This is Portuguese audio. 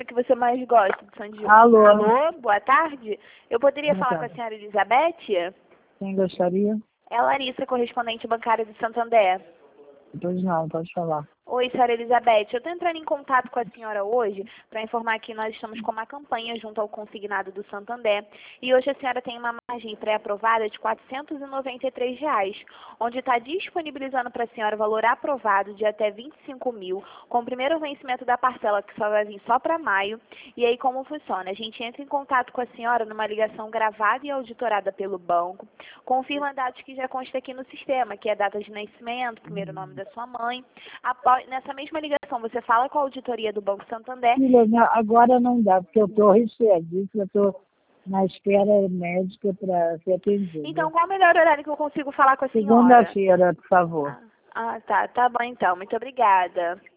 que você mais gosta de Sandy Júnior? Alô? Alô, boa tarde. Eu poderia Boa falar tarde. com a senhora Elizabeth? Quem gostaria? É a Larissa, correspondente bancária do Santander. Pois não, pode falar. Oi, senhora Elizabeth. Eu estou entrando em contato com a senhora hoje para informar que nós estamos com uma campanha junto ao consignado do Santander e hoje a senhora tem uma margem pré-aprovada de R$ 493, onde está disponibilizando para a senhora valor aprovado de até 25 mil, com o primeiro vencimento da parcela que só vai vir só para maio. E aí como funciona? A gente entra em contato com a senhora numa ligação gravada e auditorada pelo banco, confirma dados que já constam aqui no sistema, que é data de nascimento, primeiro nome da sua mãe. Nessa mesma ligação, você fala com a auditoria do Banco Santander. Filha, agora não dá, porque eu estou resfriadíssima, eu estou na espera médica para ser atendida. Então, qual é o melhor horário que eu consigo falar com a senhora? Segunda-feira, por favor. Tá bom então. Muito obrigada.